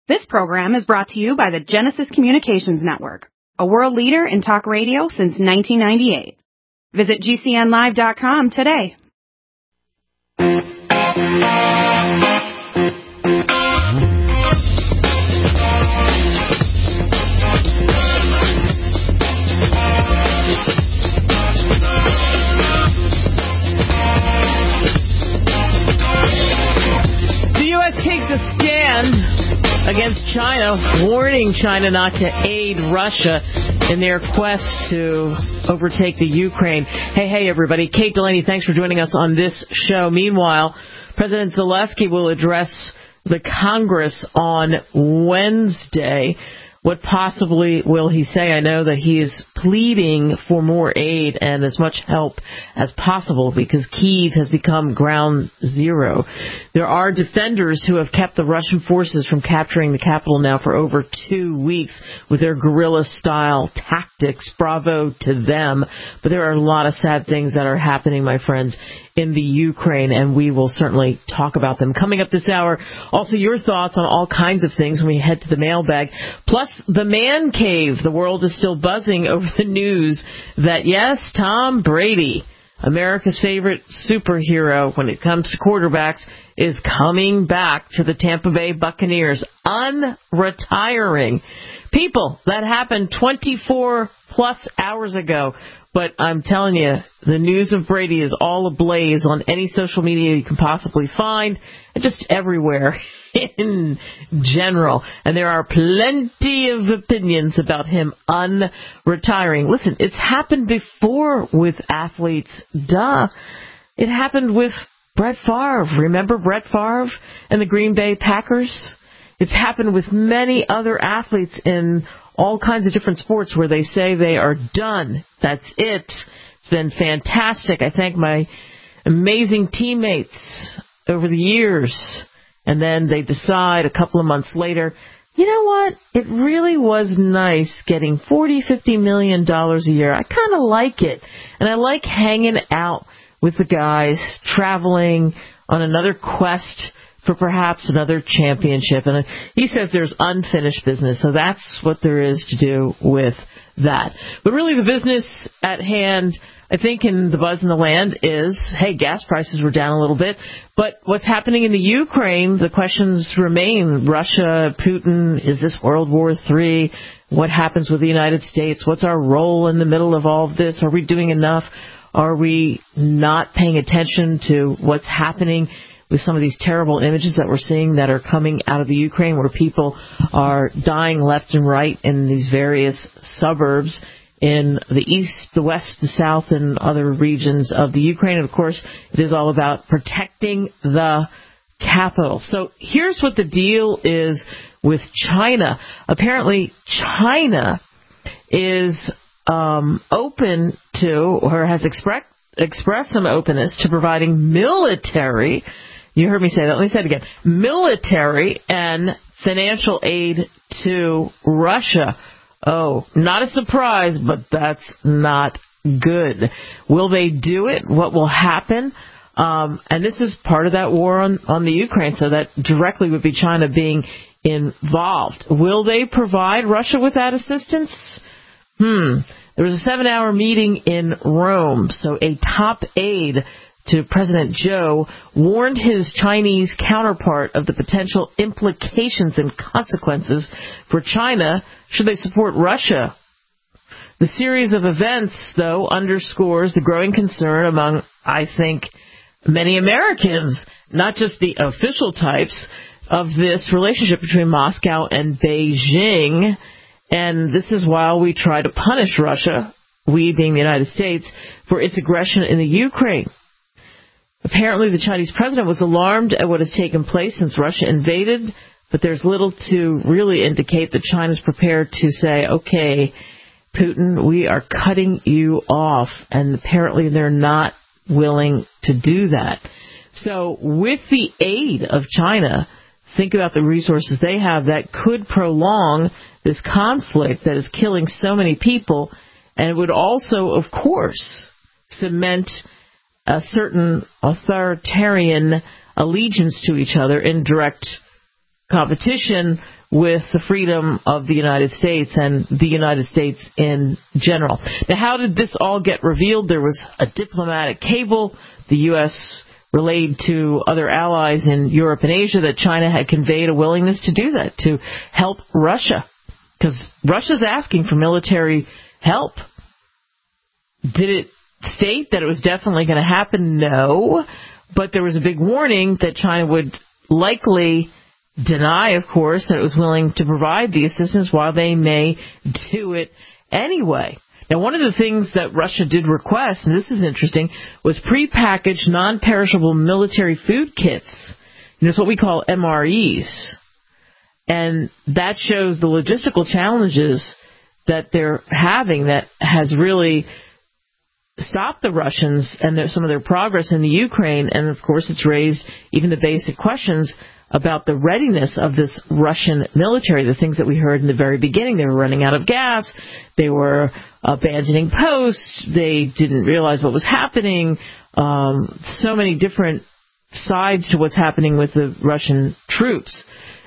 This program is brought to you by the Genesis Communications Network, a world leader in talk radio since 1998. Visit GCNlive.com today. The U.S. takes a stand against China, warning China not to aid Russia in their quest to overtake the Ukraine. Hey, everybody. Kate Delaney, thanks for joining us on this show. Meanwhile, President Zelensky will address the Congress on Wednesday. What possibly will he say? I know that he is pleading for more aid and as much help as possible because Kyiv has become ground zero. There are defenders who have kept the Russian forces from capturing the capital now for over 2 weeks with their guerrilla-style tactics. Bravo to them. But there are a lot of sad things that are happening, my friends, in the Ukraine, and we will certainly talk about them. Coming up this hour, also your thoughts on all kinds of things when we head to the mailbag. Plus, the man cave. The world is still buzzing over the news that, yes, Tom Brady, America's favorite superhero when it comes to quarterbacks, is coming back to the Tampa Bay Buccaneers, unretiring. People, that happened 24 plus hours ago. But I'm telling you, the news of Brady is all ablaze on any social media you can possibly find, and just everywhere in general. And there are plenty of opinions about him unretiring. Listen, it's happened before with athletes. Duh. It happened with Brett Favre. Remember Brett Favre and the Green Bay Packers? It's happened with many other athletes in all kinds of different sports where they say they are done. That's it. It's been fantastic. I thank my amazing teammates over the years. And then they decide a couple of months later, you know what? It really was nice getting $40-50 million a year. I kind of like it. And I like hanging out with the guys, traveling on another quest for perhaps another championship. And he says there's unfinished business, so that's what there is to do with that. But really the business at hand, I think, in the buzz in the land is, hey, gas prices were down a little bit, but what's happening in the Ukraine, the questions remain. Russia, Putin, is this World War III? What happens with the United States? What's our role in the middle of all of this? Are we doing enough? Are we not paying attention to what's happening with some of these terrible images that we're seeing that are coming out of the Ukraine, where people are dying left and right in these various suburbs in the east, the west, the south, and other regions of the Ukraine. And, of course, it is all about protecting the capital. So here's what the deal is with China. Apparently, China is open to, or has expressed some openness to providing military, you heard me say that, let me say it again, military and financial aid to Russia. Oh, not a surprise, but that's not good. Will they do it? What will happen? And this is part of that war on the Ukraine, so that directly would be China being involved. Will they provide Russia with that assistance? There was a 7-hour meeting in Rome, so a top aide to President Zhou warned his Chinese counterpart of the potential implications and consequences for China should they support Russia. The series of events, though, underscores the growing concern among, I think, many Americans, not just the official types, of this relationship between Moscow and Beijing. And this is while we try to punish Russia, we being the United States, for its aggression in the Ukraine. Apparently, the Chinese president was alarmed at what has taken place since Russia invaded, but there's little to really indicate that China's prepared to say, okay, Putin, we are cutting you off. And apparently they're not willing to do that. So with the aid of China, think about the resources they have that could prolong this conflict that is killing so many people. And it would also, of course, cement a certain authoritarian allegiance to each other in direct competition with the freedom of the United States and the United States in general. Now, how did this all get revealed? There was a diplomatic cable the U.S. relayed to other allies in Europe and Asia that China had conveyed a willingness to do that, to help Russia, because Russia's asking for military help. Did it state that it was definitely going to happen? No, but there was a big warning that China would likely deny, of course, that it was willing to provide the assistance, while they may do it anyway. Now, one of the things that Russia did request, and this is interesting, was prepackaged non-perishable military food kits. And it's what we call MREs. And that shows the logistical challenges that they're having that has really stopped the Russians and some of their progress in the Ukraine. And, of course, it's raised even the basic questions about the readiness of this Russian military, the things that we heard in the very beginning. They were running out of gas. They were abandoning posts. They didn't realize what was happening. So many different sides to what's happening with the Russian troops.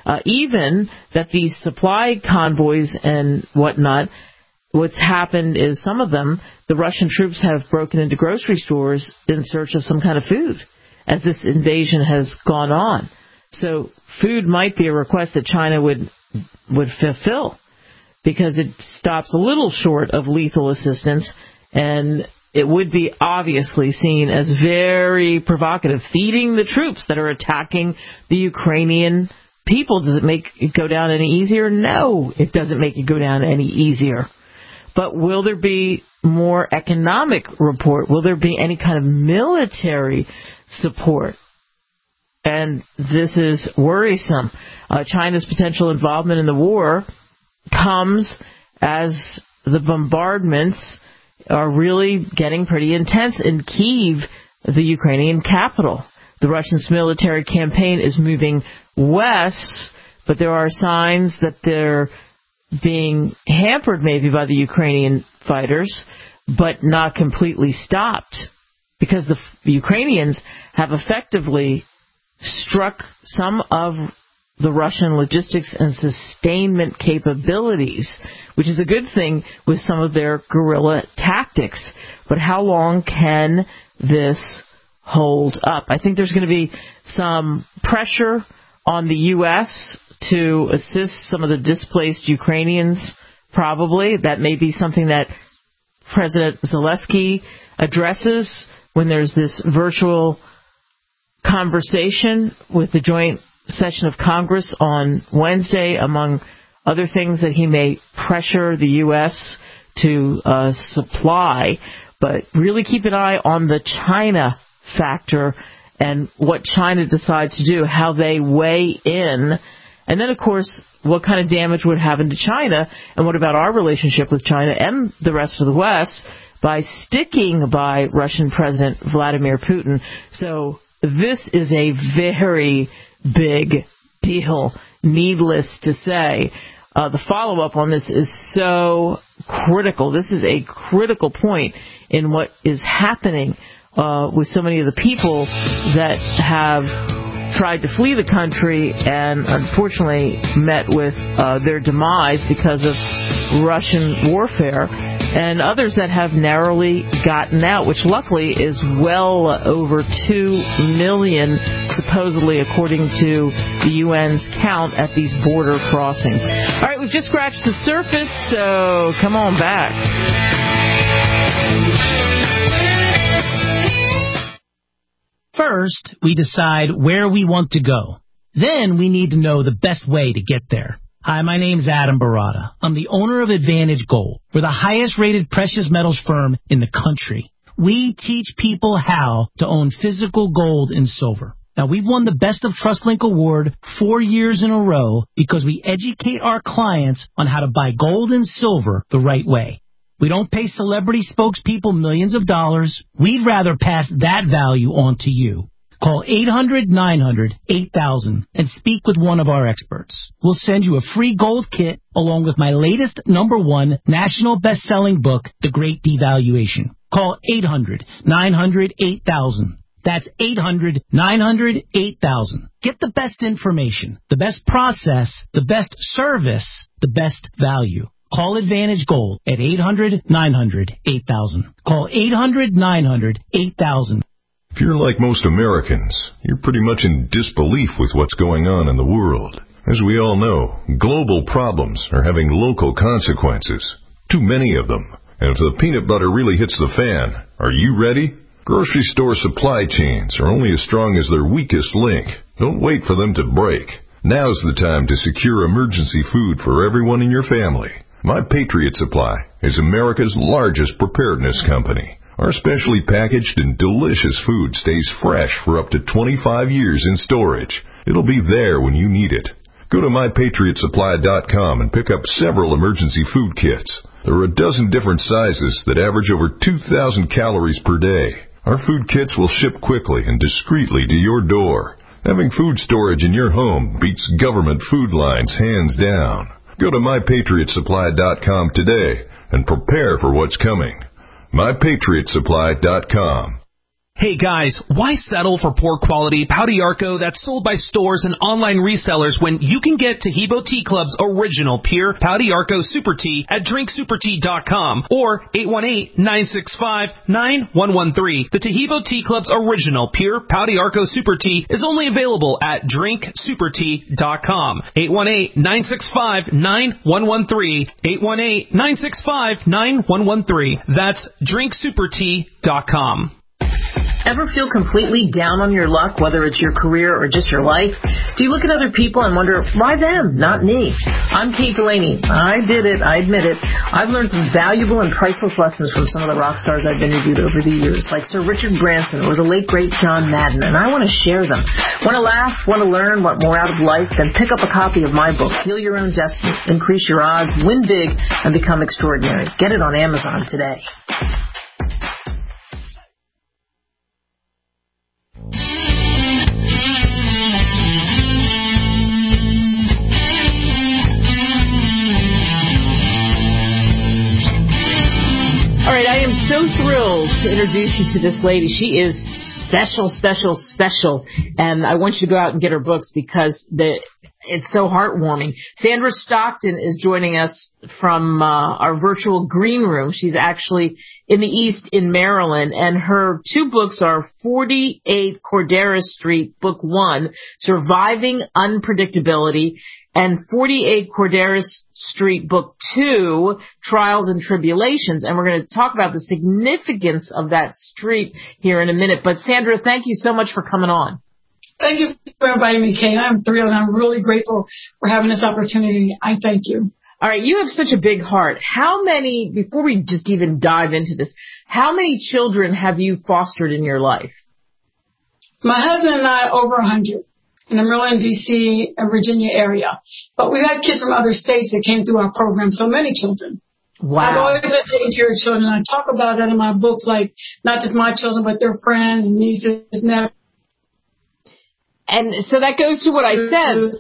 Even that these supply convoys and whatnot, what's happened is some of them, the Russian troops have broken into grocery stores in search of some kind of food as this invasion has gone on. So food might be a request that China would fulfill, because it stops a little short of lethal assistance, and it would be obviously seen as very provocative. Feeding the troops that are attacking the Ukrainian people, does it make it go down any easier? No, it doesn't make it go down any easier. But will there be more economic support? Will there be any kind of military support? And this is worrisome. China's potential involvement in the war comes as the bombardments are really getting pretty intense in Kyiv, the Ukrainian capital. The Russian military campaign is moving west, but there are signs that they're being hampered maybe by the Ukrainian fighters, but not completely stopped, because the Ukrainians have effectively struck some of the Russian logistics and sustainment capabilities, which is a good thing with some of their guerrilla tactics. But how long can this hold up? I think there's going to be some pressure on the U.S. to assist some of the displaced Ukrainians, probably. That may be something that President Zelensky addresses when there's this virtual conversation with the joint session of Congress on Wednesday, among other things that he may pressure the U.S. to supply. But really keep an eye on the China factor and what China decides to do, how they weigh in. And then, of course, what kind of damage would happen to China, and what about our relationship with China and the rest of the West by sticking by Russian President Vladimir Putin. So this is a very big deal, needless to say. The follow-up on this is so critical. This is a critical point in what is happening with so many of the people that have tried to flee the country and unfortunately met with their demise because of Russian warfare, and others that have narrowly gotten out, which luckily is well over 2 million, supposedly, according to the UN's count at these border crossings. All right, we've just scratched the surface, so come on back. First, we decide where we want to go. Then we need to know the best way to get there. Hi, my name's Adam Barada. I'm the owner of Advantage Gold. We're the highest-rated precious metals firm in the country. We teach people how to own physical gold and silver. Now, we've won the Best of TrustLink Award 4 years in a row because we educate our clients on how to buy gold and silver the right way. We don't pay celebrity spokespeople millions of dollars. We'd rather pass that value on to you. Call 800-900-8000 and speak with one of our experts. We'll send you a free gold kit along with my latest #1 national best-selling book, The Great Devaluation. Call 800-900-8000. That's 800-900-8000. Get the best information, the best process, the best service, the best value. Call Advantage Gold at 800-900-8000. Call 800-900-8000. If you're like most Americans, you're pretty much in disbelief with what's going on in the world. As we all know, global problems are having local consequences. Too many of them. And if the peanut butter really hits the fan, are you ready? Grocery store supply chains are only as strong as their weakest link. Don't wait for them to break. Now's the time to secure emergency food for everyone in your family. My Patriot Supply is America's largest preparedness company. Our specially packaged and delicious food stays fresh for up to 25 years in storage. It'll be there when you need it. Go to MyPatriotSupply.com and pick up several emergency food kits. There are a dozen different sizes that average over 2,000 calories per day. Our food kits will ship quickly and discreetly to your door. Having food storage in your home beats government food lines hands down. Go to MyPatriotSupply.com today and prepare for what's coming. MyPatriotSupply.com. Hey guys, why settle for poor quality Pau d'Arco that's sold by stores and online resellers when you can get Taheebo Tea Club's original pure Pau d'Arco Super Tea at drinksupertea.com or 818-965-9113. The Taheebo Tea Club's original pure Pau d'Arco Super Tea is only available at drinksupertea.com. 818-965-9113. 818-965-9113. That's drinksupertea.com. Ever feel completely down on your luck, whether it's your career or just your life? Do you look at other people and wonder, why them, not me? I'm Kate Delaney. I did it. I admit it. I've learned some valuable and priceless lessons from some of the rock stars I've interviewed over the years, like Sir Richard Branson or the late, great John Madden, and I want to share them. Want to laugh? Want to learn? Want more out of life? Then pick up a copy of my book, Heal Your Own Destiny, Increase Your Odds, Win Big, and Become Extraordinary. Get it on Amazon today. All right, I am so thrilled to introduce you to this lady. She is special, and I want you to go out and get her books because it's so heartwarming. Sandra Stockton is joining us from our virtual green room. She's actually in the East in Maryland, and her two books are 48 Cordera Street, Book 1, Surviving Unpredictability, and 48 Cordera Street, Book 2, Trials and Tribulations. And we're going to talk about the significance of that street here in a minute. But Sandra, thank you so much for coming on. Thank you for inviting me, Kate. I'm thrilled, and I'm really grateful for having this opportunity. I thank you. All right, you have such a big heart. How many, before we just even dive into this, how many children have you fostered in your life? My husband and I, over 100, in the Maryland, D.C., and Virginia area. But we've had kids from other states that came through our program, so many children. Wow. I've always been taking care of children. I talk about that in my books, like not just my children, but their friends, nieces, nephews. And so that goes to what I said.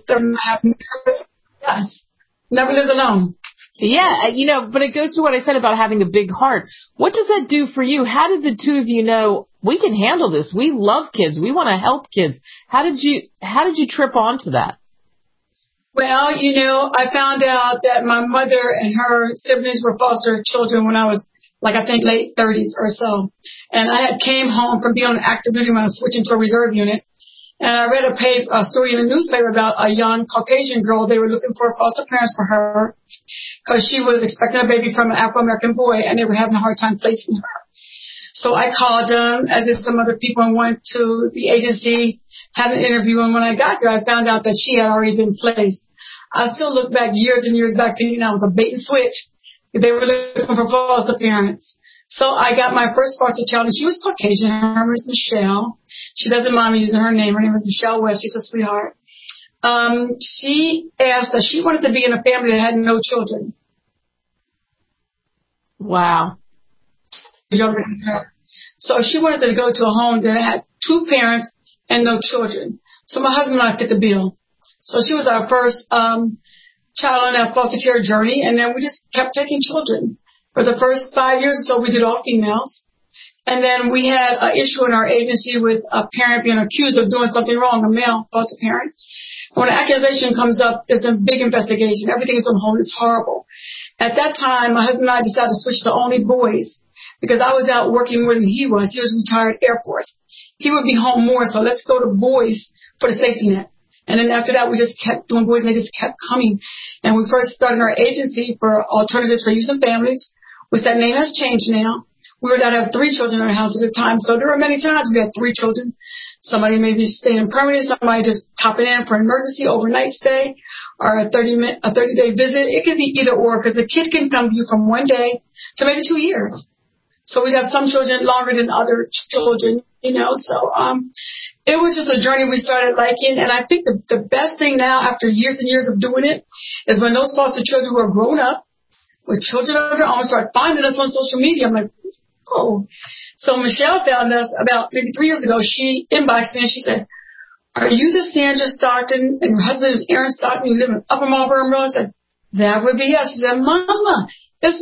Yes. Never lives alone. Yeah, but it goes to what I said about having a big heart. What does that do for you? How did the two of you know we can handle this? We love kids. We want to help kids. How did you trip onto that? Well, I found out that my mother and her siblings were foster children when I was I think late 30s or so. And I had came home from being on active duty when I was switching to a reserve unit. And I read a story in the newspaper about a young Caucasian girl. They were looking for foster parents for her because she was expecting a baby from an Afro-American boy, and they were having a hard time placing her. So I called them, as did some other people, and went to the agency, had an interview. And when I got there, I found out that she had already been placed. I still look back years and years back, thinking that was a bait and switch. They were looking for foster parents. So I got my first foster child, and she was Caucasian. Her name was Michelle. She doesn't mind me using her name. Her name was Michelle West. She's a sweetheart. She asked that she wanted to be in a family that had no children. Wow. Younger than her. So she wanted to go to a home that had two parents and no children. So my husband and I fit the bill. So she was our first child on that foster care journey, and then we just kept taking children. For the first 5 years or so, we did all females. And then we had an issue in our agency with a parent being accused of doing something wrong, a male foster parent. When an accusation comes up, there's a big investigation. Everything is on hold. It's horrible. At that time, my husband and I decided to switch to only boys because I was out working more than he was. He was retired Air Force. He would be home more, so let's go to boys for the safety net. And then after that, we just kept doing boys, and they just kept coming. And we first started our agency for Alternatives for Youth and Families, which that name has changed now. We were allowed to have 3 children in our house at a time, so there were many times we had 3 children. Somebody maybe staying permanent, somebody just popping in for an emergency overnight stay or a 30-day visit. It could be either or, because a kid can come to you from 1 day to maybe 2 years. So we'd have some children longer than other children, you know. So it was just a journey we started liking. And I think the best thing now, after years and years of doing it, is when those foster children who are grown up with children of their own start finding us on social media. I'm like, oh. So Michelle found us about maybe 3 years ago. She inboxed me and she said, "Are you the Sandra Stockton? And your husband is Aaron Stockton. You live in Upper Marlboro Road?" I said, "That would be us." She said, "Mama, it's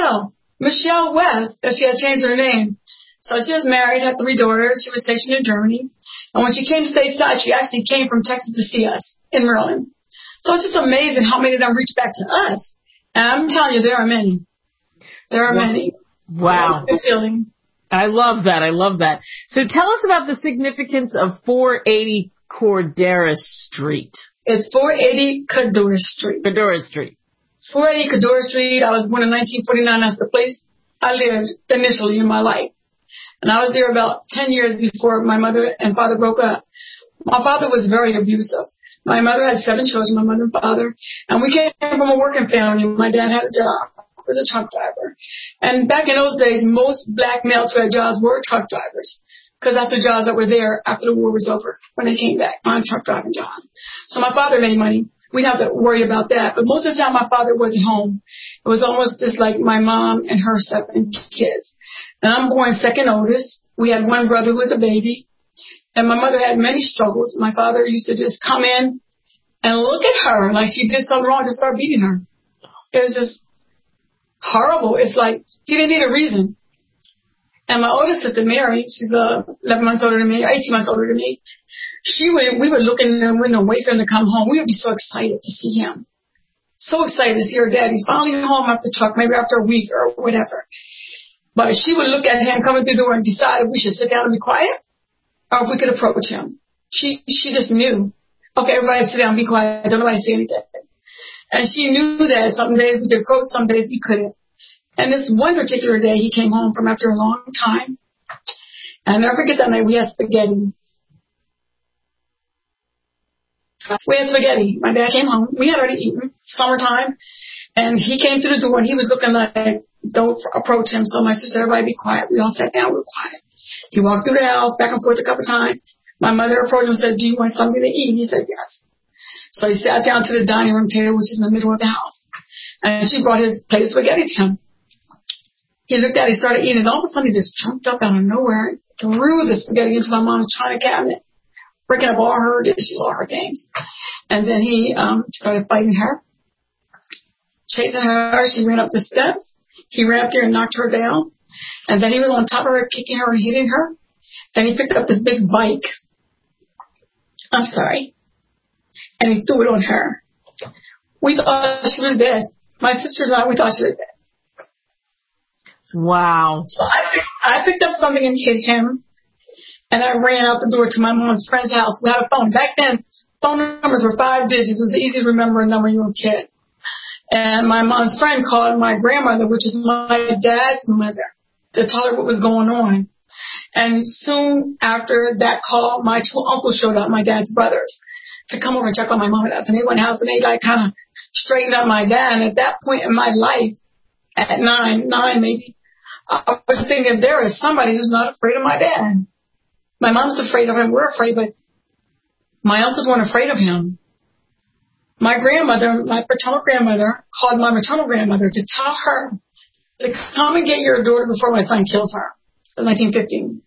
Michelle West," that she had changed her name. So she was married, had 3 daughters. She was stationed in Germany. And when she came stateside, she actually came from Texas to see us in Maryland. So it's just amazing how many of them reach back to us. And I'm telling you, there are many. There are many. Wow. Good feeling. I love that. I love that. So tell us about the significance of 480 Cordera Street. It's 480 Cordera Street. Cordera Street. 480 Cordera Street. I was born in 1949. That's the place I lived initially in my life. And I was there about 10 years before my mother and father broke up. My father was very abusive. My mother had 7 children, my mother and father. And we came from a working family. My dad had a job. He was a truck driver. And back in those days, most black males who had jobs were truck drivers, because that's the jobs that were there after the war was over when they came back on a truck driving job. So my father made money. We didn't have to worry about that. But most of the time, my father wasn't home. It was almost just like my mom and her 7 kids. And I'm born second oldest. We had 1 brother who was a baby. And my mother had many struggles. My father used to just come in and look at her like she did something wrong to start beating her. It was just horrible. It's like he didn't need a reason. And my oldest sister, Mary, she's 11 months older than me, 18 months older than me. We would look in the window and wait for him to come home. We would be so excited to see him. So excited to see her dad. He's finally home after the truck, maybe after a week or whatever. But she would look at him coming through the door and decide if we should sit down and be quiet or if we could approach him. She just knew. Okay, everybody sit down and be quiet. Don't nobody say anything. And she knew that some days we could approach, some days we couldn't. And this one particular day, he came home from after a long time. And I'll never forget that night we had spaghetti. My dad came home. We had already eaten. Summertime. And he came to the door and he was looking like, don't approach him. So my sister, everybody be quiet. We all sat down. We were quiet. He walked through the house back and forth a couple of times. My mother approached him and said, "Do you want something to eat?" He said, "Yes." So he sat down to the dining room table, which is in the middle of the house. And she brought his plate of spaghetti to him. He looked at it, he started eating, and all of a sudden he just jumped up out of nowhere, threw the spaghetti into my mom's china cabinet, breaking up all her dishes, all her things. And then he started fighting her, chasing her. She ran up the steps. He ran up there and knocked her down. And then he was on top of her, kicking her and hitting her. Then he picked up this big bike. I'm sorry. And he threw it on her. We thought she was dead. My sisters and I, we thought she was dead. Wow. So I picked up something and hit him. And I ran out the door to my mom's friend's house. We had a phone. Back then, phone numbers were 5 digits. It was easy to remember a number you were a kid. And my mom's friend called my grandmother, which is my dad's mother, to tell her what was going on. And soon after that call, my 2 uncles showed up, my dad's brothers, to come over and check on my mom and us. And they went in the house and they like kind of straightened up my dad. And at that point in my life, at 9 maybe, I was thinking there is somebody who's not afraid of my dad. My mom's afraid of him. We're afraid, but my uncles weren't afraid of him. My grandmother, my paternal grandmother, called my maternal grandmother to tell her to come and get your daughter before my son kills her. It was 1915.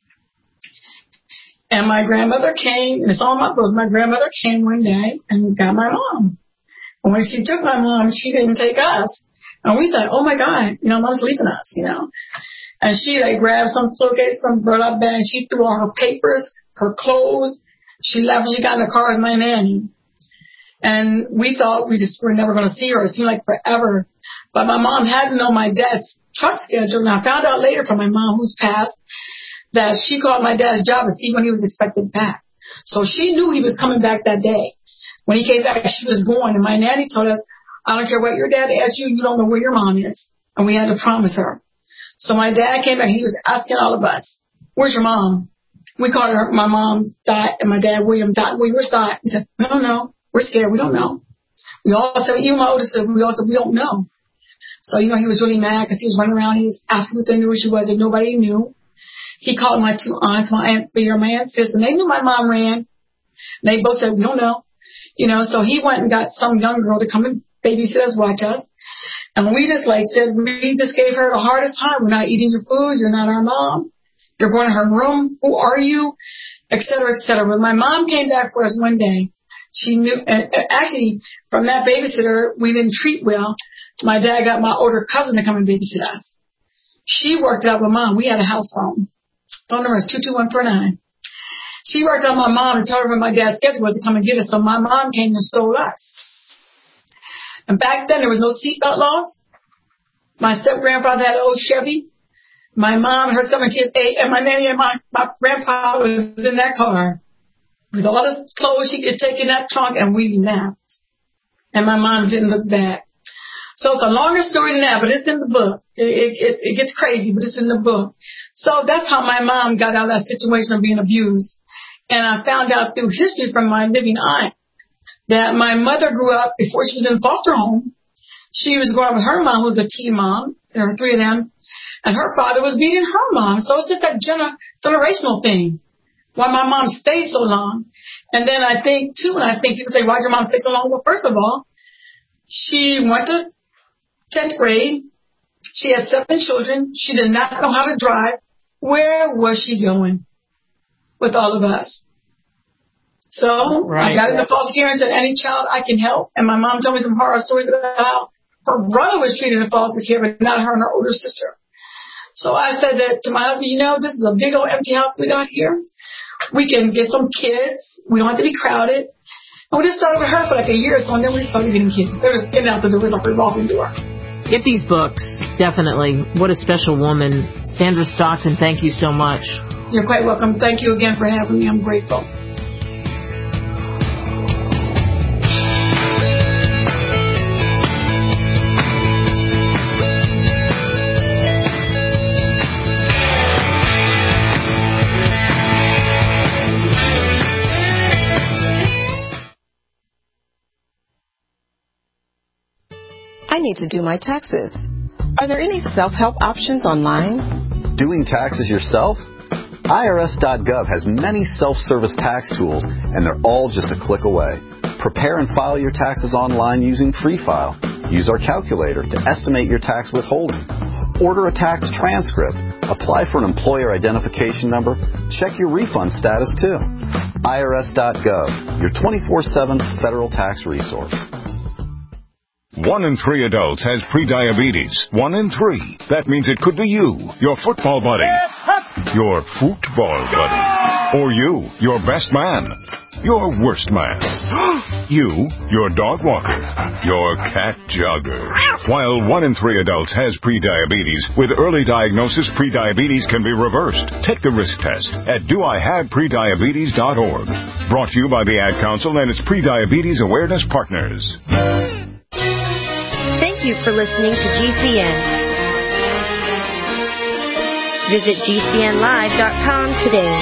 And my grandmother came, and it's all in my books. My grandmother came one day and got my mom. And when she took my mom, she didn't take us. And we thought, oh my God, mom's leaving us, And she like grabbed some suitcase, some burlap bag. She threw all her papers, her clothes. She left and she got in the car with my nanny. And we thought we just were never going to see her. It seemed like forever. But my mom had to know my dad's truck schedule. And I found out later from my mom, who's passed, that she called my dad's job to see when he was expected back. So she knew he was coming back that day. When he came back, she was going. And my nanny told us, I don't care what your dad asks you, you don't know where your mom is. And we had to promise her. So my dad came back. He was asking all of us, where's your mom? We called her, my mom, Dot, and my dad, William, Dot. Where's Dot? We said, we don't know. We're scared. We don't know. We all said, even my oldest said, we all said, we don't know. So, he was really mad because he was running around. He was asking if they knew where she was, and nobody knew. He called my two aunts, my aunt Vera, my aunt Sis, and they knew my mom ran. And they both said, we don't know. So he went and got some young girl to come and babysit us, watch us. And we just said, we just gave her the hardest time. We're not eating your food. You're not our mom. You're going to her room. Who are you? Et cetera, et cetera. When my mom came back for us one day, she knew, actually, from that babysitter, we didn't treat well. My dad got my older cousin to come and babysit us. She worked out with mom. We had a house phone. Phone number is 22149. She worked out my mom and told her when my dad's schedule was to come and get us. So my mom came and stole us. And back then, there was no seatbelt laws. My step-grandfather had an old Chevy. My mom and her 7 kids ate, and my nanny and my grandpa was in that car with all the clothes she could take in that trunk, and we napped. And my mom didn't look back. So it's a longer story than that, but it's in the book. It gets crazy, but it's in the book. So that's how my mom got out of that situation of being abused. And I found out through history from my living aunt that my mother grew up before she was in foster home. She was growing up with her mom, who was a teen mom. There were 3 of them. And her father was beating her mom. So it's just that generational thing. Why my mom stayed so long. And then I think, too, people say, why did your mom stay so long? Well, first of all, she went to 10th grade. She had 7 children. She did not know how to drive. Where was she going with all of us? So I got into foster care and said, any child I can help. And my mom told me some horror stories about how her brother was treated in foster care, but not her and her older sister. So I said that to my husband, this is a big old empty house we got here. We can get some kids. We don't have to be crowded. And we just started with her for like a year or so, and then we started getting kids. They were just getting out the door. It was like a revolving door. Get these books, definitely. What a special woman. Sandra Stockton, thank you so much. You're quite welcome. Thank you again for having me. I'm grateful. I need to do my taxes. Are there any self-help options online? Doing taxes yourself? IRS.gov has many self-service tax tools, and they're all just a click away. Prepare and file your taxes online using Free File. Use our calculator to estimate your tax withholding. Order a tax transcript. Apply for an employer identification number. Check your refund status, too. IRS.gov, your 24/7 federal tax resource. 1 in 3 adults has prediabetes. 1 in 3. That means it could be you, your football buddy, your football buddy, or you, your best man, your worst man, you, your dog walker, your cat jogger. While 1 in 3 adults has prediabetes, with early diagnosis, prediabetes can be reversed. Take the risk test at doihaveprediabetes.org. Brought to you by the Ad Council and its Prediabetes Awareness Partners. Thank you for listening to GCN. Visit GCNlive.com today.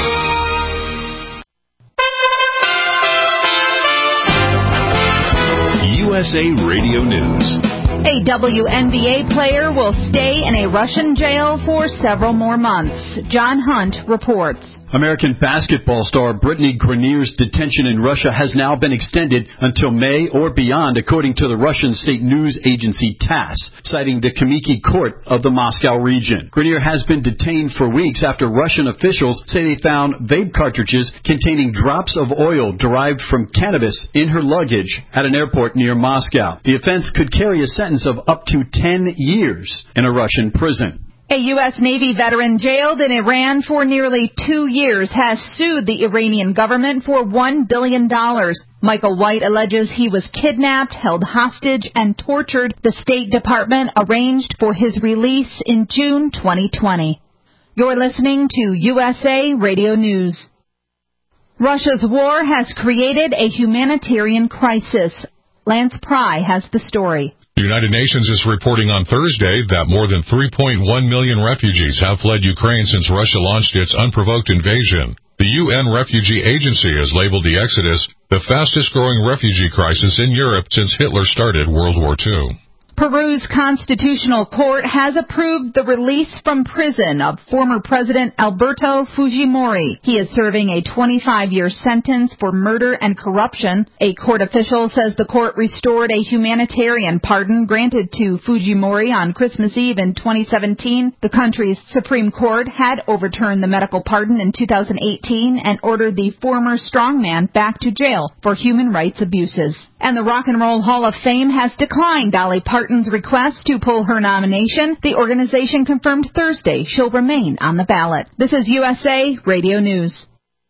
USA Radio News. A WNBA player will stay in a Russian jail for several more months. John Hunt reports. American basketball star Brittany Grenier's detention in Russia has now been extended until May or beyond, according to the Russian state news agency TASS, citing the Kamiki court of the Moscow region. Grenier has been detained for weeks after Russian officials say they found vape cartridges containing drops of oil derived from cannabis in her luggage at an airport near Moscow. The offense could carry a sentence of up to 10 years in a Russian prison. A U.S. Navy veteran jailed in Iran for nearly 2 years has sued the Iranian government for $1 billion. Michael White alleges he was kidnapped, held hostage, and tortured. The State Department arranged for his release in June 2020. You're listening to USA Radio News. Russia's war has created a humanitarian crisis. Lance Pry has the story. The United Nations is reporting on Thursday that more than 3.1 million refugees have fled Ukraine since Russia launched its unprovoked invasion. The UN Refugee Agency has labeled the exodus the fastest-growing refugee crisis in Europe since Hitler started World War II. Peru's Constitutional Court has approved the release from prison of former President Alberto Fujimori. He is serving a 25-year sentence for murder and corruption. A court official says the court restored a humanitarian pardon granted to Fujimori on Christmas Eve in 2017. The country's Supreme Court had overturned the medical pardon in 2018 and ordered the former strongman back to jail for human rights abuses. And the Rock and Roll Hall of Fame has declined Dolly Parton's request to pull her nomination. The organization confirmed Thursday she'll remain on the ballot. This is USA Radio News.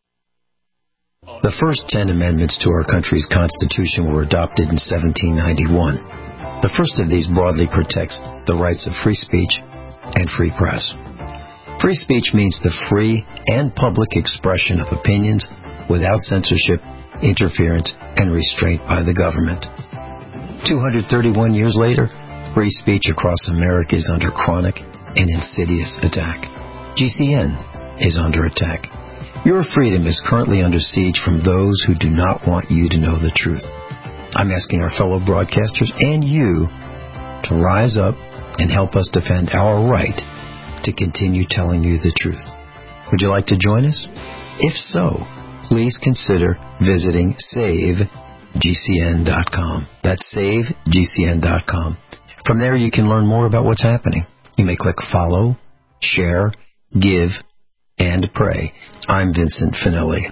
The first 10 amendments to our country's Constitution were adopted in 1791. The first of these broadly protects the rights of free speech and free press. Free speech means the free and public expression of opinions without censorship, interference, and restraint by the government. 231 years later, free speech across America is under chronic and insidious attack. GCN is under attack. Your freedom is currently under siege from those who do not want you to know the truth. I'm asking our fellow broadcasters and you to rise up and help us defend our right to continue telling you the truth. Would you like to join us? If so, please consider visiting SaveGCN.com. That's SaveGCN.com. From there, you can learn more about what's happening. You may click follow, share, give, and pray. I'm Vincent Finelli.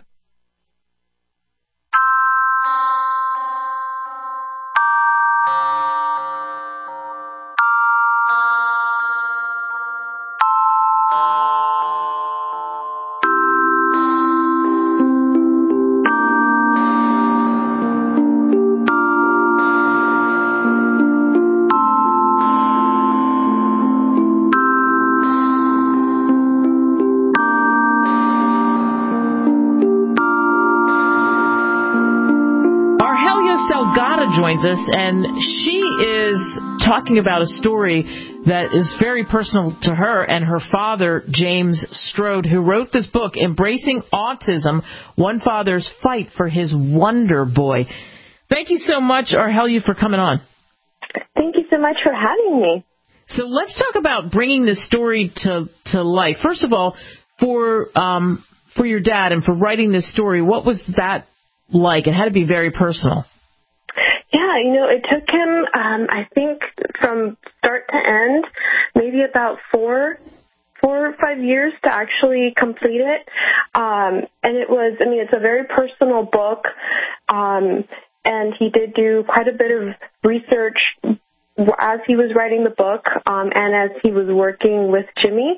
Joins us, and she is talking about a story that is very personal to her and her father, James Strode, who wrote this book, Embracing Autism, One Father's Fight for His Wonder Boy. Thank you so much, Arhelia, for coming on. Thank you so much for having me. So let's talk about bringing this story to life. First of all, for your dad and for writing this story, what was that like? It had to be very personal. Yeah, it took him, I think, from start to end, maybe about 4 or 5 years to actually complete it. And it was, it's a very personal book, and he did do quite a bit of research as he was writing the book, and as he was working with Jimmy.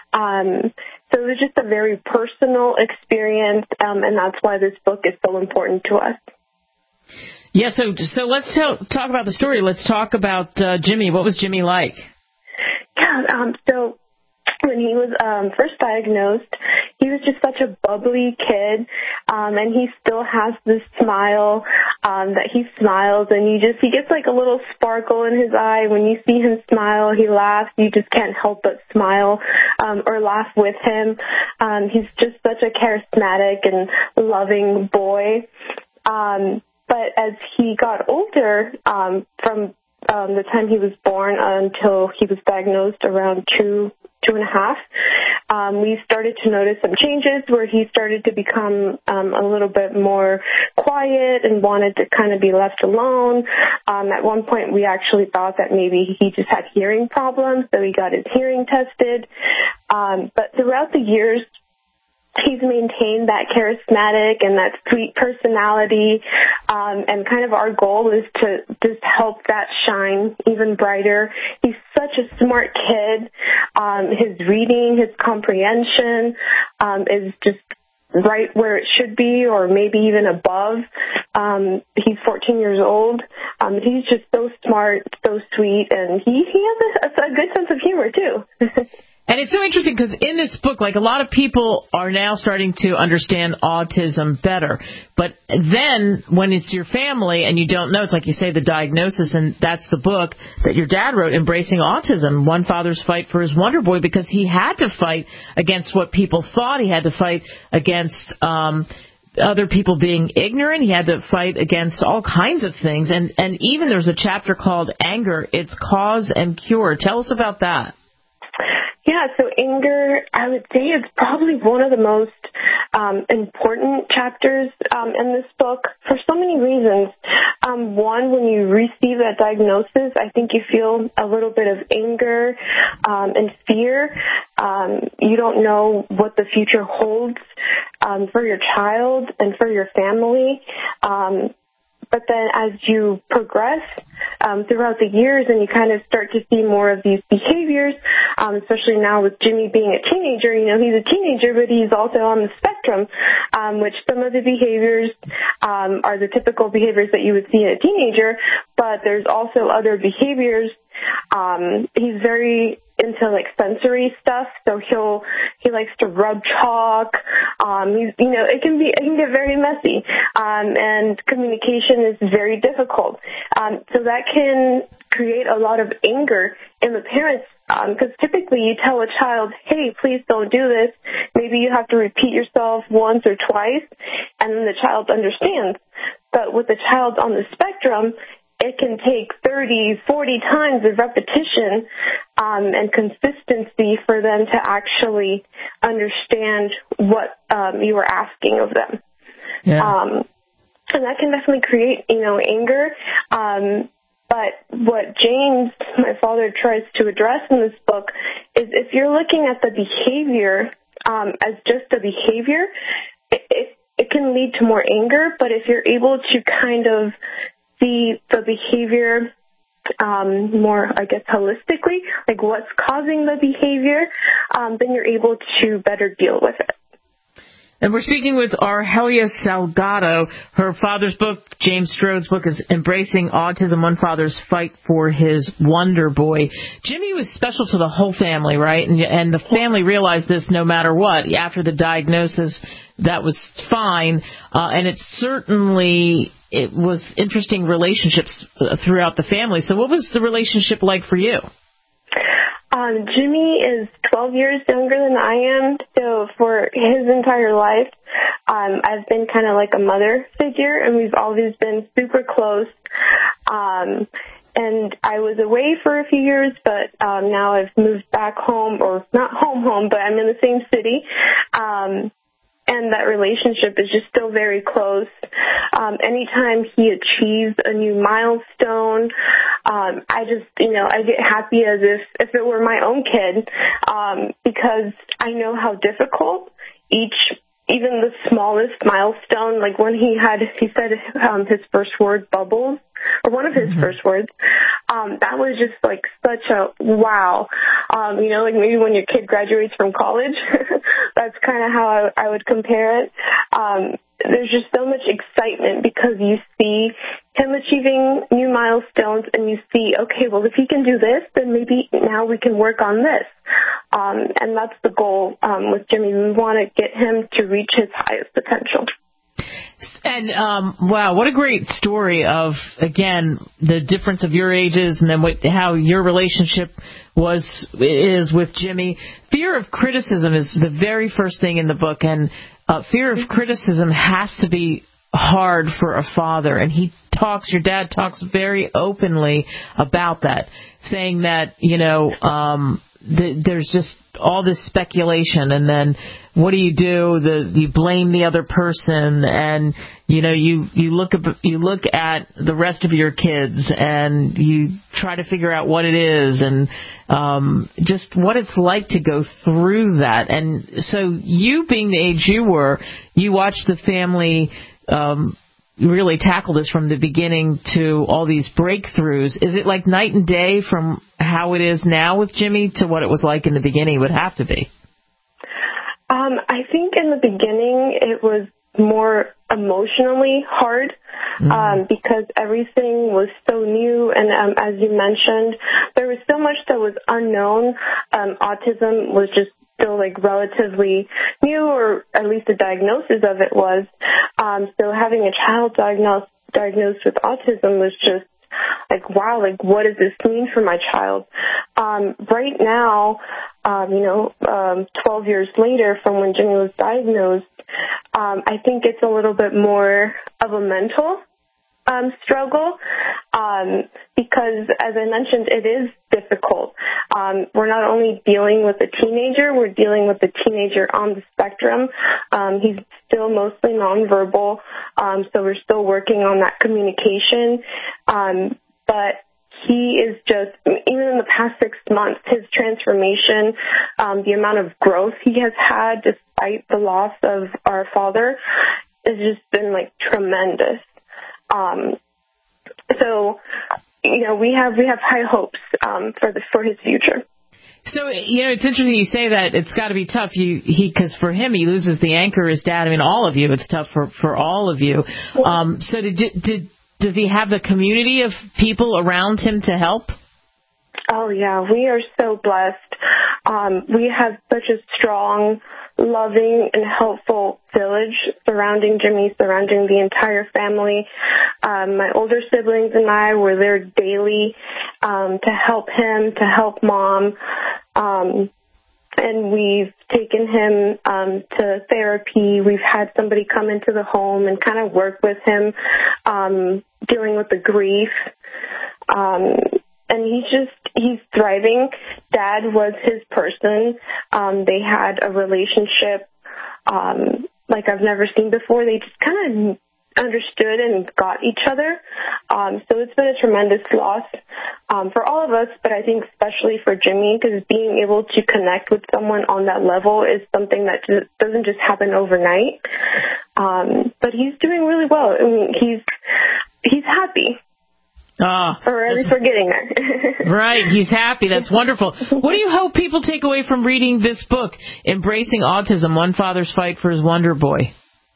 So it was just a very personal experience, and that's why this book is so important to us. Yeah, so let's talk about the story. Let's talk about Jimmy. What was Jimmy like? Yeah, so when he was first diagnosed, he was just such a bubbly kid, and he still has this smile that he smiles, and he gets like a little sparkle in his eye. When you see him smile, he laughs. You just can't help but smile or laugh with him. He's just such a charismatic and loving boy. But as he got older, from the time he was born until he was diagnosed around two and a half, we started to notice some changes where he started to become a little bit more quiet and wanted to kind of be left alone. At one point, we actually thought that maybe he just had hearing problems, so he got his hearing tested. But throughout the years, he's maintained that charismatic and that sweet personality, and kind of our goal is to just help that shine even brighter. He's such a smart kid, His reading, his comprehension is just right where it should be, or maybe even above. He's 14 years old. He's just so smart, so sweet, and he has a good sense of humor, too. And it's so interesting because in this book, like, a lot of people are now starting to understand autism better. But then when it's your family and you don't know, it's like you say, the diagnosis, and that's the book that your dad wrote, Embracing Autism, One Father's Fight for His Wonder Boy, because he had to fight against what people thought. He had to fight against other people being ignorant. He had to fight against all kinds of things. And even there's a chapter called Anger, Its Cause and Cure. Tell us about that. Yeah, so anger, I would say, it's probably one of the most important chapters in this book for so many reasons. One, when you receive that diagnosis, I think you feel a little bit of anger and fear. You don't know what the future holds for your child and for your family. But then as you progress throughout the years and you kind of start to see more of these behaviors, especially now with Jimmy being a teenager, he's a teenager, but he's also on the spectrum, which some of the behaviors are the typical behaviors that you would see in a teenager, but there's also other behaviors. He's very into like sensory stuff, so he likes to rub chalk. It can get very messy, and communication is very difficult. So that can create a lot of anger in the parents, because typically you tell a child, hey, please don't do this. Maybe you have to repeat yourself once or twice, and then the child understands. But with the child on the spectrum, it can take 30, 40 times of repetition and consistency for them to actually understand what you are asking of them. Yeah. And that can definitely create, anger. But what James, my father, tries to address in this book is if you're looking at the behavior as just a behavior, it can lead to more anger. But if you're able to kind of see the behavior more, I guess, holistically, like what's causing the behavior, then you're able to better deal with it. And we're speaking with Argelia Salgado. Her father's book, James Strode's book, is Embracing Autism, One Father's Fight for His Wonder Boy. Jimmy was special to the whole family, right? And the family realized this no matter what. After the diagnosis, that was fine. And it was interesting relationships throughout the family. So what was the relationship like for you? Jimmy is 12 years younger than I am, so for his entire life, I've been kind of like a mother figure, and we've always been super close. And I was away for a few years, but now I've moved back home, or not home, but I'm in the same city. And that relationship is just still very close. Anytime he achieves a new milestone, I get happy as if it were my own kid, because I know how difficult even the smallest milestone, like when he said his first word, bubbles, or one of his first words, that was just like such a wow. Like maybe when your kid graduates from college, that's kind of how I would compare it. There's just so much excitement because you see him achieving new milestones, and you see, okay, well, if he can do this, then maybe now we can work on this. And that's the goal with Jimmy. We want to get him to reach his highest potential. And, wow, what a great story of, again, the difference of your ages and then how your relationship is with Jimmy. Fear of criticism is the very first thing in the book, and fear of criticism has to be hard for a father. And your dad talks very openly about that, saying that, there's just all this speculation, and then what do? You blame the other person, and you look at the rest of your kids, and you try to figure out what it is, and just what it's like to go through that. And so, you being the age you were, you watched the family really tackle this from the beginning to all these breakthroughs. Is it like night and day from how it is now with Jimmy to what it was like in the beginning? It would have to be. I think in the beginning it was more emotionally hard because everything was so new, and as you mentioned, there was so much that was unknown. Autism was just still like relatively new, or at least the diagnosis of it was. So having a child diagnosed with autism was just like, wow, like what does this mean for my child? Right now, 12 years later from when Jimmy was diagnosed, I think it's a little bit more of a mental struggle because, as I mentioned, it is difficult. We're not only dealing with a teenager, we're dealing with a teenager on the spectrum. He's still mostly nonverbal, so we're still working on that communication. But he is just, even in the past 6 months, his transformation, the amount of growth he has had despite the loss of our father, has just been like tremendous. So, we have high hopes for his future. So, it's interesting you say that. It's got to be tough. Because for him, he loses the anchor, his dad. I mean, all of you. It's tough for all of you. So does he have the community of people around him to help? Oh, yeah. We are so blessed. We have such a strong, loving, and helpful village surrounding Jimmy, surrounding the entire family. My older siblings and I were there daily to help him, to help Mom. And we've taken him to therapy. We've had somebody come into the home and kind of work with him, dealing with the grief. And he's thriving. Dad was his person. They had a relationship like I've never seen before. They just kind of understood and got each other. So it's been a tremendous loss for all of us, but I think especially for Jimmy, because being able to connect with someone on that level is something that doesn't just happen overnight. But he's doing really well. I mean, he's happy. Or at least we're getting there. Right, he's happy. That's wonderful. What do you hope people take away from reading this book, Embracing Autism, One Father's Fight for His Wonder Boy?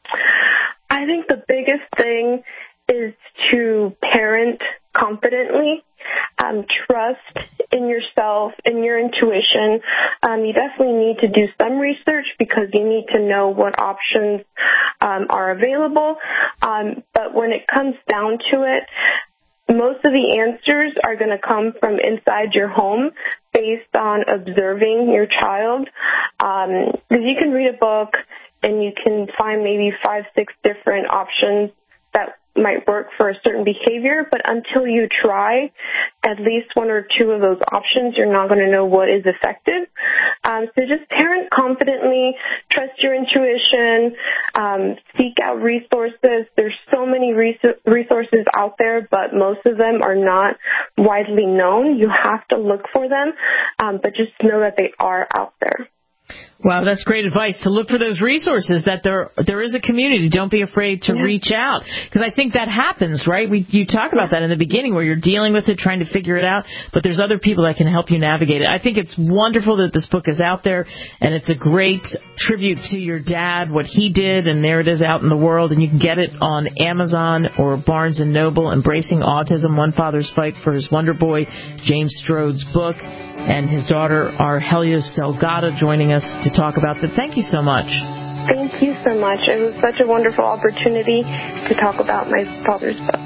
I think the biggest thing is to parent confidently, trust in yourself, in your intuition. You definitely need to do some research because you need to know what options are available. But when it comes down to it, most of the answers are going to come from inside your home based on observing your child. Because you can read a book and you can find maybe 5-6 different options that might work for a certain behavior, but until you try at least 1 or 2 of those options, you're not going to know what is effective. So just parent confidently, trust your intuition, seek out resources. There's so many resources out there, but most of them are not widely known. You have to look for them, but just know that they are out there. Wow, that's great advice, to look for those resources, that there is a community. Don't be afraid to reach out, because I think that happens, right? You talk about that in the beginning where you're dealing with it, trying to figure it out, but there's other people that can help you navigate it. I think it's wonderful that this book is out there, and it's a great tribute to your dad, what he did, and there it is out in the world, and you can get it on Amazon or Barnes & Noble, Embracing Autism, One Father's Fight for His Wonder Boy, James Strode's book, and his daughter, Argelia Salgado, joining us to talk about that. Thank you so much. Thank you so much. It was such a wonderful opportunity to talk about my father's book.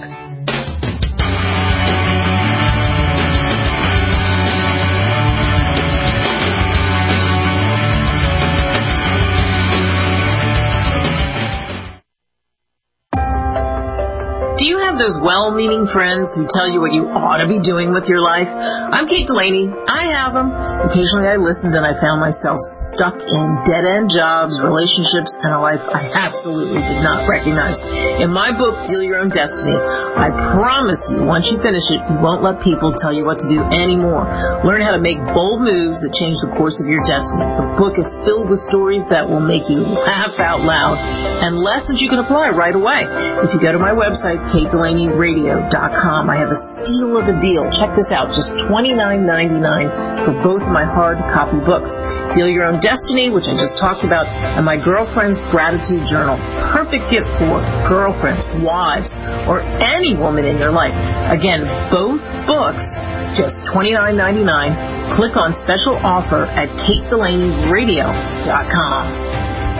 Do you have those well-meaning friends who tell you what you ought to be doing with your life? I'm Kate Delaney. I have them. Occasionally I listened and I found myself stuck in dead-end jobs, relationships, and a life I absolutely did not recognize. In my book, Deal Your Own Destiny, I promise you, once you finish it, you won't let people tell you what to do anymore. Learn how to make bold moves that change the course of your destiny. The book is filled with stories that will make you laugh out loud and lessons you can apply right away. If you go to my website, KateDelaneyRadio.com, I have a steal of a deal. Check this out, just $29.99 for both of my hard copy books. Deal Your Own Destiny, which I just talked about, and my Girlfriend's Gratitude Journal. Perfect gift for girlfriends, wives, or any woman in your life. Again, both books, just $29.99. Click on special offer at KateDelaneyRadio.com.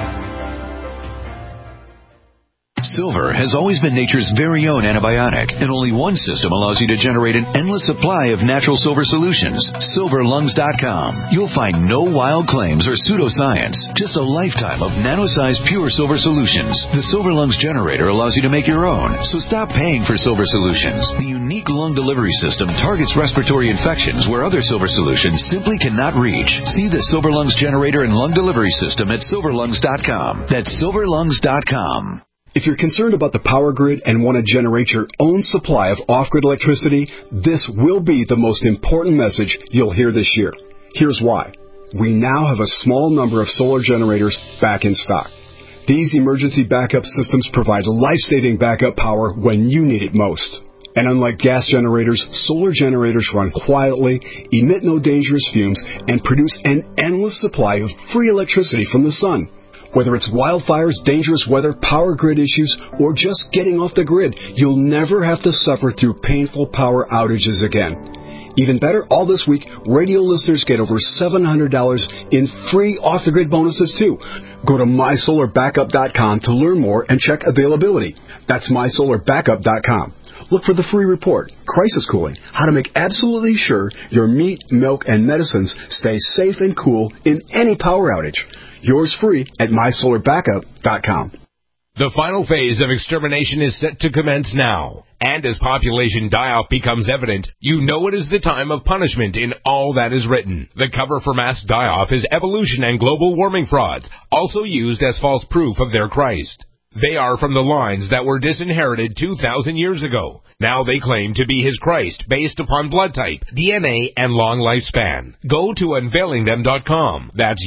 Silver has always been nature's very own antibiotic, and only one system allows you to generate an endless supply of natural silver solutions. SilverLungs.com. You'll find no wild claims or pseudoscience, just a lifetime of nano-sized pure silver solutions. The Silver Lungs generator allows you to make your own, so stop paying for silver solutions. The unique lung delivery system targets respiratory infections where other silver solutions simply cannot reach. See the Silver Lungs generator and lung delivery system at SilverLungs.com. That's SilverLungs.com. If you're concerned about the power grid and want to generate your own supply of off-grid electricity, this will be the most important message you'll hear this year. Here's why. We now have a small number of solar generators back in stock. These emergency backup systems provide life-saving backup power when you need it most. And unlike gas generators, solar generators run quietly, emit no dangerous fumes, and produce an endless supply of free electricity from the sun. Whether it's wildfires, dangerous weather, power grid issues, or just getting off the grid, you'll never have to suffer through painful power outages again. Even better, all this week, radio listeners get over $700 in free off-the-grid bonuses, too. Go to MySolarBackup.com to learn more and check availability. That's MySolarBackup.com. Look for the free report, Crisis Cooling, how to make absolutely sure your meat, milk, and medicines stay safe and cool in any power outage. Yours free at MySolarBackup.com. The final phase of extermination is set to commence now. And as population die-off becomes evident, you know it is the time of punishment in all that is written. The cover for mass die-off is evolution and global warming frauds, also used as false proof of their Christ. They are from the lines that were disinherited 2,000 years ago. Now they claim to be his Christ based upon blood type, DNA, and long lifespan. Go to unveilingthem.com. That's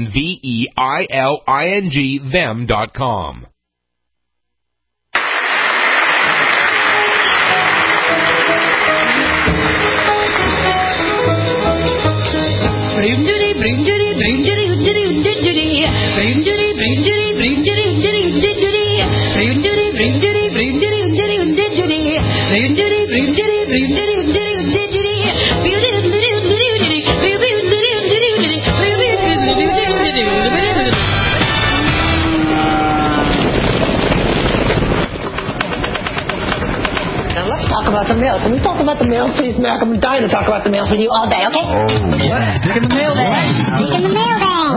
UNVEILING them.com. Talk about the mail. Can we talk about the mail, please, Mac? I'm dying to talk about the mail for you all day, okay? Oh, yeah. Stick in the mail bag. Stick in the mail bag.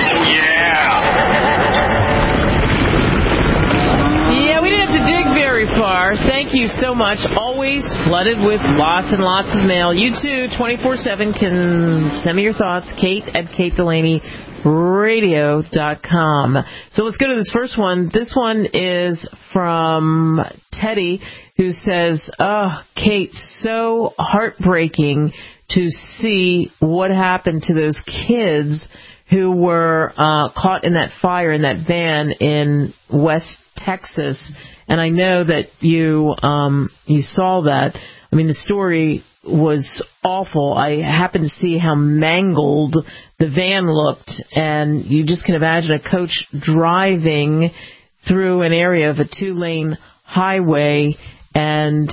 Yeah, we didn't have to dig very far. Thank you so much. Always flooded with lots and lots of mail. You too, 24/7, can send me your thoughts. Kate at KateDelaneyRadio.com. So let's go to this first one. This one is from Teddy, who says, "Oh, Kate, so heartbreaking to see what happened to those kids who were caught in that fire in that van in West Texas." And I know that you saw that. I mean, the story was awful. I happened to see how mangled the van looked, and you just can imagine a coach driving through an area of a 2-lane highway and,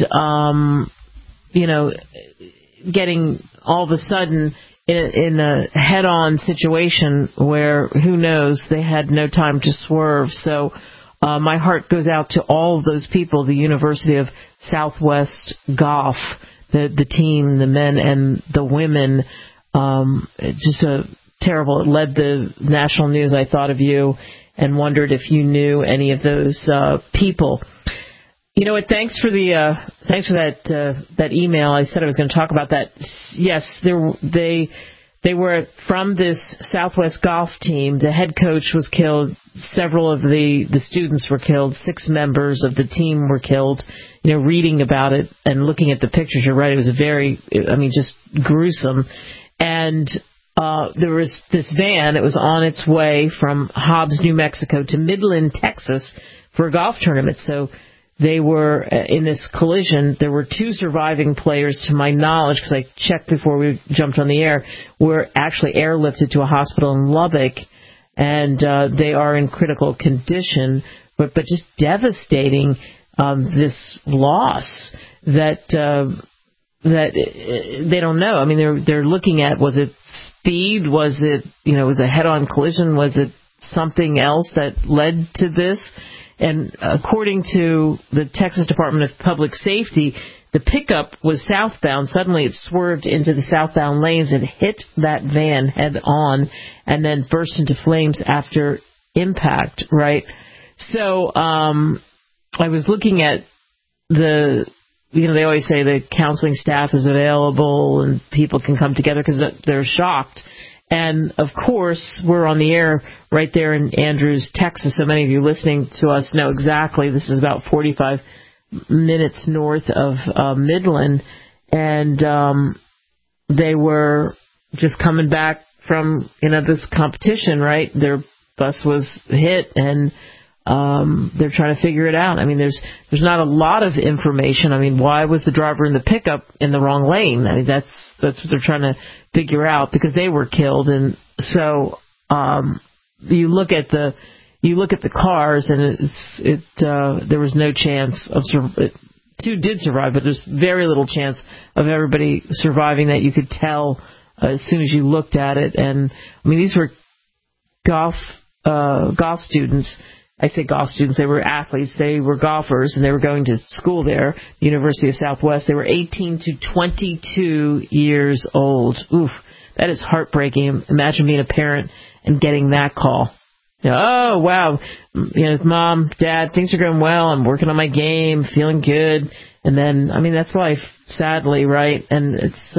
getting all of a sudden in a head-on situation where, who knows, they had no time to swerve. So my heart goes out to all of those people, the University of Southwest Golf, the team, the men and the women. Just a terrible. It led the national news. I thought of you and wondered if you knew any of those people. You know what? Thanks for that email. I said I was going to talk about that. Yes, they were from this Southwest golf team. The head coach was killed. Several of the students were killed. 6 members of the team were killed. You know, reading about it and looking at the pictures, you're right. It was just gruesome. And there was this van. It was on its way from Hobbs, New Mexico to Midland, Texas for a golf tournament. So they were in this collision. There were 2 surviving players, to my knowledge, because I checked before we jumped on the air, were actually airlifted to a hospital in Lubbock, and they are in critical condition. But just devastating, this loss that they don't know. I mean, they're looking at, was it speed? Was it was a head-on collision? Was it something else that led to this? And according to the Texas Department of Public Safety, the pickup was southbound. Suddenly it swerved into the southbound lanes and hit that van head on and then burst into flames after impact, right? So I was looking at they always say the counseling staff is available and people can come together because they're shocked. And, of course, we're on the air right there in Andrews, Texas. So many of you listening to us know exactly. This is about 45 minutes north of Midland. And they were just coming back from, this competition, right? Their bus was hit, and they're trying to figure it out. I mean, there's not a lot of information. I mean, why was the driver in the pickup in the wrong lane? I mean, that's what they're trying to figure out, because they were killed. And so you look at the cars, and there was no chance of 2 did survive, but there's very little chance of everybody surviving that you could tell as soon as you looked at it. And I mean, these were golf students. I say golf students, they were athletes, they were golfers, and they were going to school there, University of Southwest. They were 18 to 22 years old. Oof, that is heartbreaking. Imagine being a parent and getting that call. Oh, wow, Mom, Dad, things are going well, I'm working on my game, feeling good. And then, I mean, that's life, sadly, right? And it's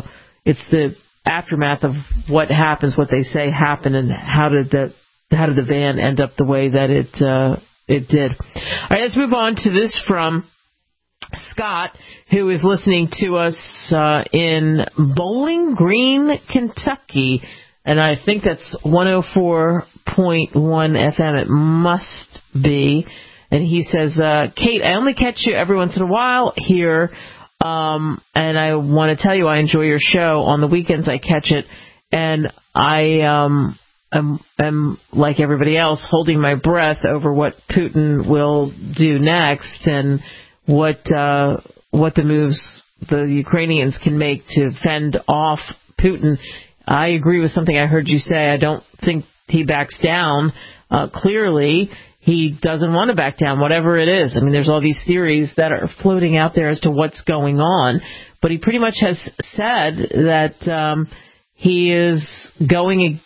the aftermath of what happens, what they say happened, and how did the van end up the way that it did. All right, let's move on to this from Scott, who is listening to us in Bowling Green, Kentucky. And I think that's 104.1 FM. It must be. And he says, Kate, I only catch you every once in a while here. And I want to tell you I enjoy your show. On the weekends I catch it. And I'm like everybody else, holding my breath over what Putin will do next and what the moves the Ukrainians can make to fend off Putin. I agree with something I heard you say. I don't think he backs down. Clearly, he doesn't want to back down, whatever it is. I mean, there's all these theories that are floating out there as to what's going on. But he pretty much has said that he is going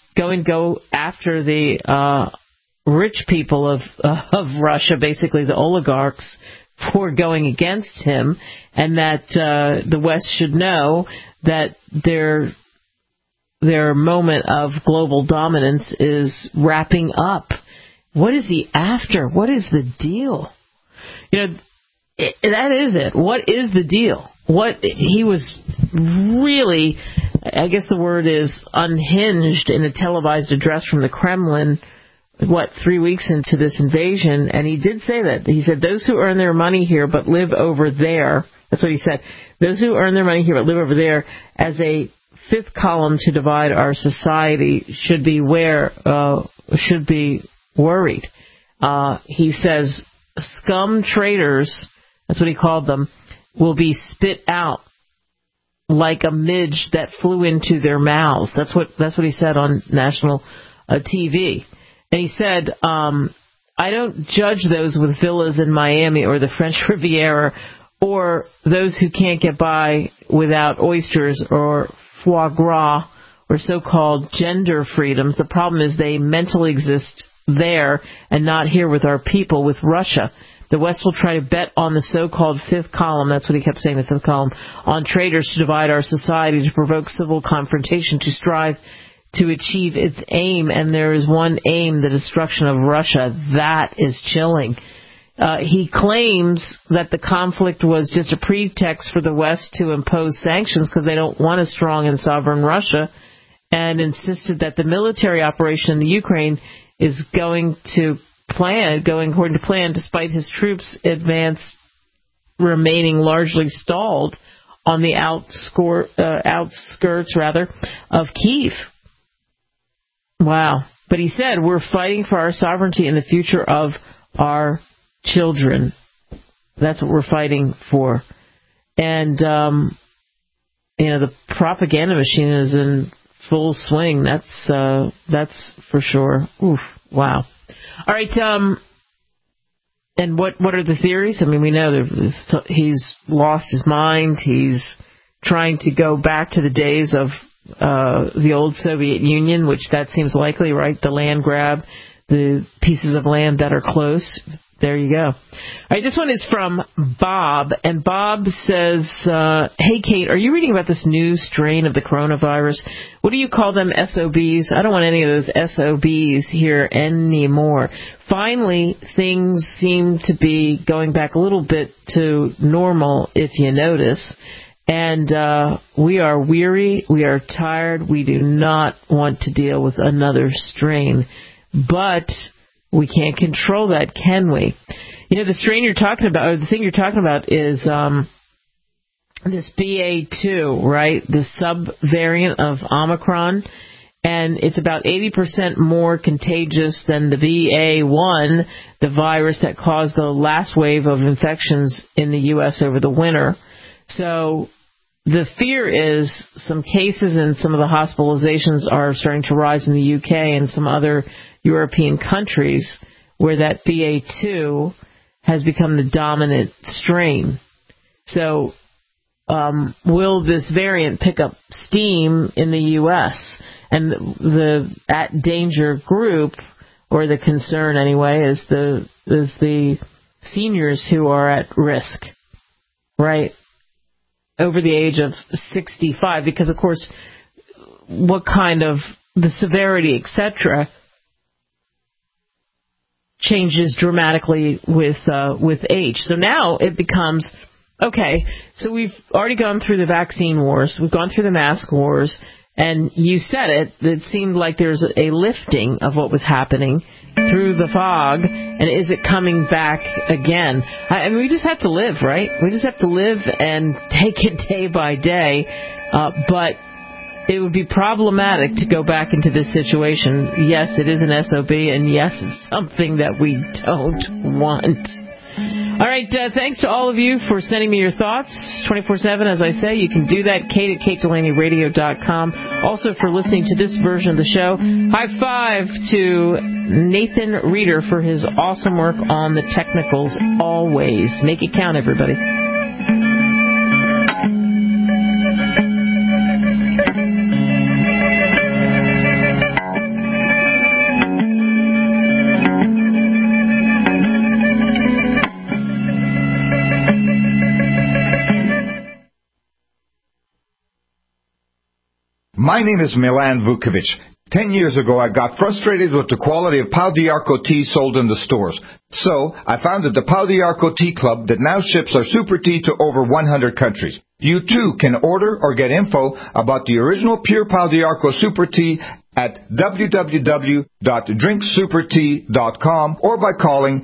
after the rich people of Russia, basically the oligarchs, for going against him, and that the West should know that their moment of global dominance is wrapping up. What is he after? What is the deal? That is it. What is the deal? What he was really, I guess the word is unhinged, in a televised address from the Kremlin, 3 weeks into this invasion, and he did say that. He said, those who earn their money here but live over there, that's what he said, those who earn their money here but live over there, as a fifth column to divide our society, should be worried. He says, scum traitors, that's what he called them, will be spit out like a midge that flew into their mouths. That's what he said on national TV. And he said, I don't judge those with villas in Miami or the French Riviera, or those who can't get by without oysters or foie gras or so-called gender freedoms. The problem is they mentally exist there and not here with our people, with Russia. The West will try to bet on the so-called fifth column, that's what he kept saying, the fifth column, on traitors to divide our society, to provoke civil confrontation, to strive to achieve its aim. And there is one aim, the destruction of Russia. That is chilling. He claims that the conflict was just a pretext for the West to impose sanctions because they don't want a strong and sovereign Russia, and insisted that the military operation in the Ukraine is going according to plan, despite his troops' advance remaining largely stalled on the outskirts of Kyiv. Wow. But he said, we're fighting for our sovereignty and the future of our children. That's what we're fighting for. And, the propaganda machine is in full swing. That's for sure. Oof. Wow. All right. And what are the theories? I mean, we know he's lost his mind. He's trying to go back to the days of the old Soviet Union, which that seems likely, right? The land grab, the pieces of land that are close. There you go. All right, this one is from Bob, and Bob says, hey, Kate, are you reading about this new strain of the coronavirus? What do you call them, SOBs? I don't want any of those SOBs here anymore. Finally, things seem to be going back a little bit to normal, if you notice. And we are weary, we are tired, we do not want to deal with another strain. But we can't control that, can we? The strain you're talking about, or the thing you're talking about is this BA2, right? The subvariant of Omicron. And it's about 80% more contagious than the BA1, the virus that caused the last wave of infections in the U.S. over the winter. So the fear is some cases and some of the hospitalizations are starting to rise in the UK and some other European countries where that BA2 has become the dominant strain. So will this variant pick up steam in the U.S.? And the at danger group, or the concern anyway, is the seniors who are at risk, right? Over the age of 65, because of course, what kind of the severity, etc., changes dramatically with age. So now it becomes, okay, so we've already gone through the vaccine wars, we've gone through the mask wars, and you said it seemed like there's a lifting of what was happening through the fog, and is it coming back again? I mean, we just have to live, right? We just have to live and take it day by day, but it would be problematic to go back into this situation. Yes, it is an SOB, and yes, it's something that we don't want. All right, thanks to all of you for sending me your thoughts 24/7. As I say, you can do that, Kate at KateDelaneyRadio.com. Also, for listening to this version of the show, high five to Nathan Reeder for his awesome work on the technicals always. Make it count, everybody. My name is Milan Vukovic. 10 years ago, I got frustrated with the quality of Pau d'Arco tea sold in the stores. So, I founded the Pau d'Arco Tea Club that now ships our super tea to over 100 countries. You too can order or get info about the original pure Pau d'Arco super tea at www.drinksupertea.com or by calling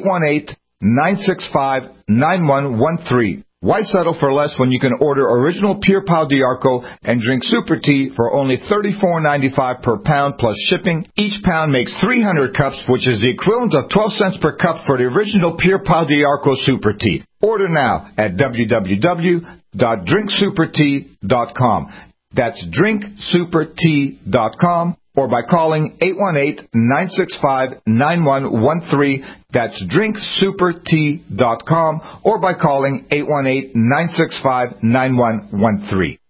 818-965-9113. Why settle for less when you can order original pure Pau d'Arco and drink super tea for only $34.95 per pound plus shipping? Each pound makes 300 cups, which is the equivalent of 12 cents per cup for the original pure Pau d'Arco super tea. Order now at www.drinksupertea.com. That's drinksupertea.com. Or by calling 818-965-9113. That's drinksupertea.com. Or by calling 818-965-9113.